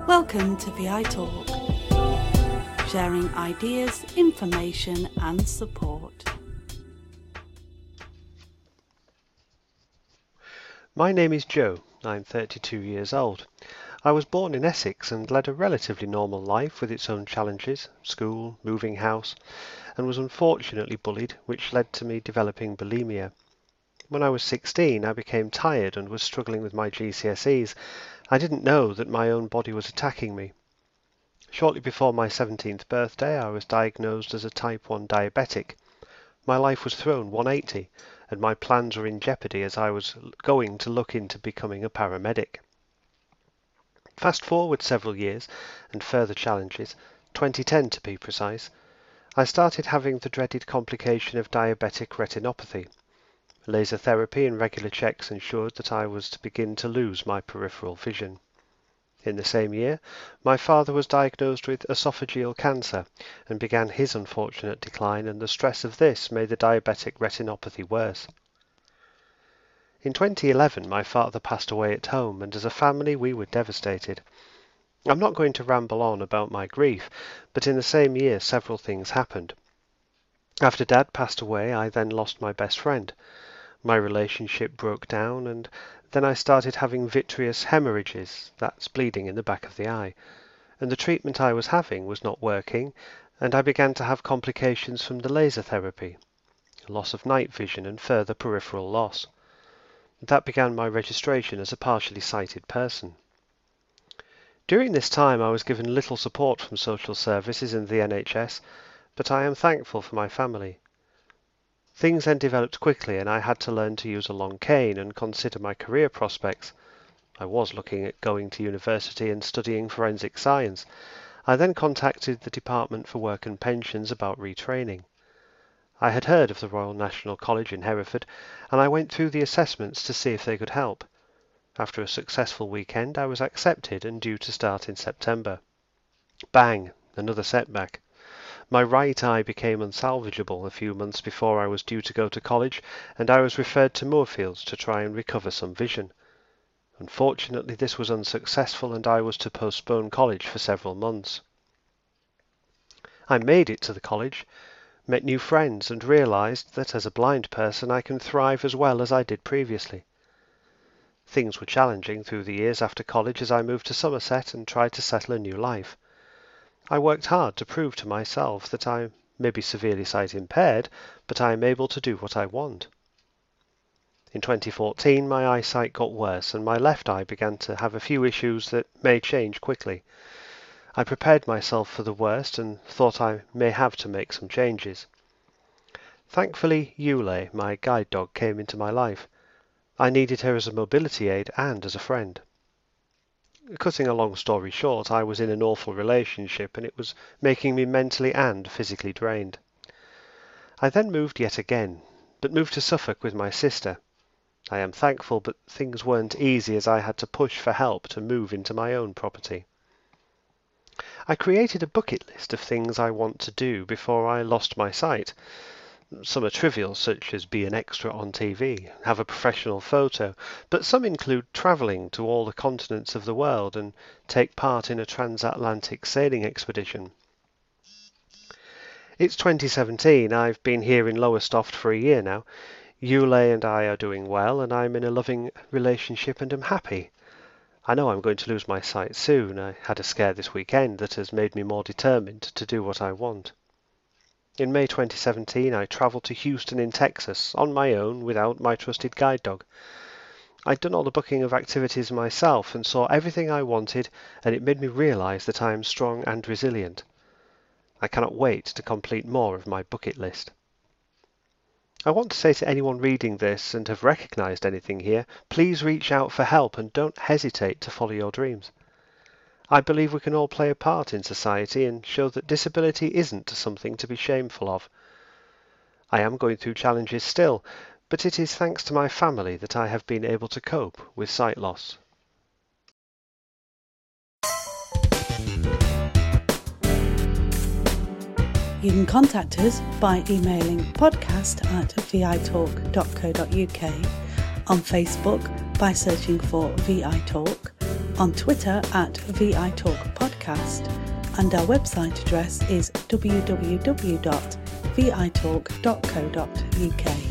Welcome to VI Talk, sharing ideas, information and support. My name is Joe. I'm 32 years old. I was born in Essex and led a relatively normal life with its own challenges, school, moving house, and was unfortunately bullied, which led to me developing bulimia. When I was 16, I became tired and was struggling with my GCSEs. I didn't know that my own body was attacking me. Shortly before my 17th birthday, I was diagnosed as a type 1 diabetic. My life was thrown 180, and my plans were in jeopardy as I was going to look into becoming a paramedic. Fast forward several years, and further challenges, 2010 to be precise, I started having the dreaded complication of diabetic retinopathy. Laser therapy and regular checks ensured that I was to begin to lose my peripheral vision. In the same year, my father was diagnosed with esophageal cancer and began his unfortunate decline, and the stress of this made the diabetic retinopathy worse. In 2011, my father passed away at home, and as a family we were devastated. I'm not going to ramble on about my grief, but in the same year several things happened. After Dad passed away, I then lost my best friend. My relationship broke down, and then I started having vitreous hemorrhages, that's bleeding in the back of the eye, and the treatment I was having was not working, and I began to have complications from the laser therapy, loss of night vision and further peripheral loss. That began my registration as a partially sighted person. During this time I was given little support from social services and the NHS, but I am thankful for my family. Things then developed quickly, and I had to learn to use a long cane and consider my career prospects. I was looking at going to university and studying forensic science. I then contacted the Department for Work and Pensions about retraining. I had heard of the Royal National College in Hereford, and I went through the assessments to see if they could help. After a successful weekend, I was accepted and due to start in September. Bang! Another setback. My right eye became unsalvageable a few months before I was due to go to college, and I was referred to Moorfields to try and recover some vision. Unfortunately, this was unsuccessful, and I was to postpone college for several months. I made it to the college, met new friends, and realized that as a blind person I can thrive as well as I did previously. Things were challenging through the years after college as I moved to Somerset and tried to settle a new life. I worked hard to prove to myself that I may be severely sight impaired, but I am able to do what I want. In 2014, my eyesight got worse and my left eye began to have a few issues that may change quickly. I prepared myself for the worst and thought I may have to make some changes. Thankfully, Yule, my guide dog, came into my life. I needed her as a mobility aid and as a friend. Cutting a long story short, I was in an awful relationship and it was making me mentally and physically drained. I then moved yet again, but moved to Suffolk with my sister. I am thankful, but things weren't easy as I had to push for help to move into my own property. I created a bucket list of things I want to do before I lost my sight. Some are trivial, such as be an extra on TV, have a professional photo, but some include travelling to all the continents of the world and take part in a transatlantic sailing expedition. It's 2017, I've been here in Lowestoft for a year now. Yule and I are doing well, and I'm in a loving relationship and am happy. I know I'm going to lose my sight soon. I had a scare this weekend that has made me more determined to do what I want. In May 2017, I travelled to Houston in Texas on my own without my trusted guide dog. I'd done all the booking of activities myself and saw everything I wanted, and it made me realise that I am strong and resilient. I cannot wait to complete more of my bucket list. I want to say to anyone reading this and have recognised anything here, please reach out for help and don't hesitate to follow your dreams. I believe we can all play a part in society and show that disability isn't something to be shameful of. I am going through challenges still, but it is thanks to my family that I have been able to cope with sight loss. You can contact us by emailing podcast@vitalk.co.uk, on Facebook by searching for VI Talk, on Twitter at VITalkPodcast, and our website address is www.vitalk.co.uk.